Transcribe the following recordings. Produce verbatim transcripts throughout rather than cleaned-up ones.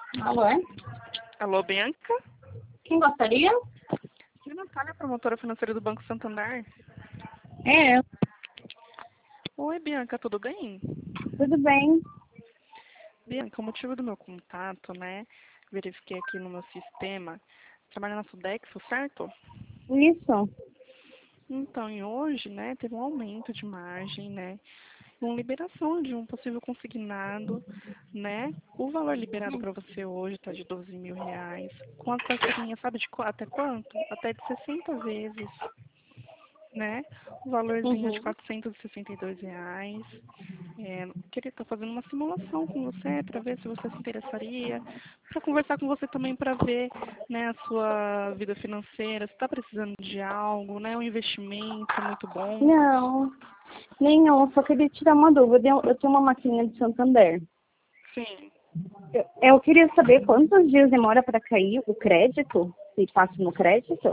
Alô? Alô, Bianca? Quem gostaria? E Natália, promotora financeira do Banco Santander. É, Oi, Bianca, tudo bem? tudo bem. Bianca, o motivo do meu contato, né? Verifiquei aqui no meu sistema. Trabalha na Sodexo, certo? Isso. Então, e hoje, né, teve um aumento de margem, né? Uma liberação de um possível consignado, né? O valor liberado para você hoje está de doze mil reais. Com a parcelinha, sabe de qu- até quanto? Até de sessenta vezes, né? O valorzinho é de Uhum. quatrocentos e sessenta e dois reais. É, queria estar fazendo uma simulação com você para ver se você se interessaria, para conversar com você também para ver, né, a sua vida financeira, se está precisando de algo, né? Um investimento é muito bom. Não, nenhum. Só queria tirar uma dúvida. Eu, eu tenho uma maquininha de Santander. Sim. Eu, eu queria saber quantos dias demora para cair o crédito, se passa no crédito.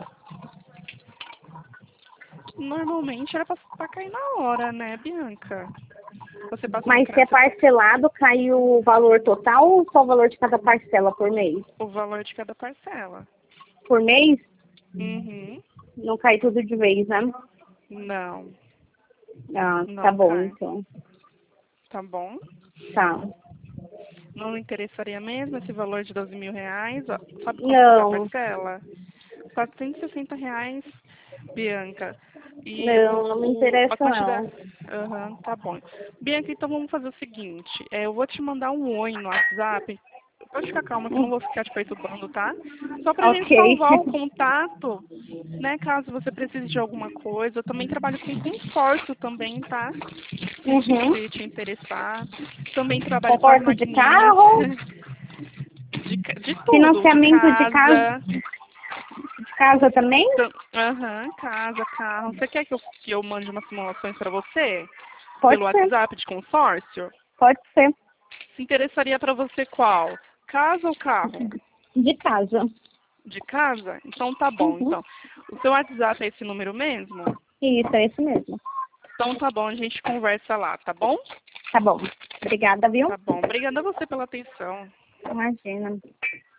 Normalmente era para cair na hora, né, Bianca? Você passa no Mas se é crédito, parcelado, cai o valor total ou só o valor de cada parcela por mês? o valor de cada parcela. Por mês, Uhum. não cai tudo de vez, né? Não, Ah, tá não bom, cai. então. Tá bom? Tá. Não lhe interessaria mesmo esse valor de doze mil reais? Ó, sabe quanto que é a Não, parcela? quatrocentos e sessenta reais, Bianca. E o, não, não me o, a interessa quantidade. não. Aham, tá bom. Bianca, então vamos fazer o seguinte: é, eu vou te mandar um oi no WhatsApp. Pode ficar calma que eu não Hum, vou ficar te perturbando, tá? Só pra gente Ok. salvar o contato, né? Caso você precise de alguma coisa. Eu também trabalho com consórcio também, tá? Uhum. Se te interessar. Também trabalho com as Conforto de maquininhas. carro, De, ca- de tudo, de financiamento de casa, casa, de casa também? tam- aham, casa, carro. Você quer que eu, que eu mande umas simulações para você? Pode Pelo ser, WhatsApp de consórcio? pode ser. Se interessaria para você qual? Casa ou carro? De casa. De casa? Então tá bom. Uhum. Então, o seu WhatsApp é esse número mesmo? Isso, é isso mesmo. Então tá bom, a gente conversa lá, tá bom? Tá bom. Obrigada, viu? Tá bom. Obrigada a você pela atenção. Imagina.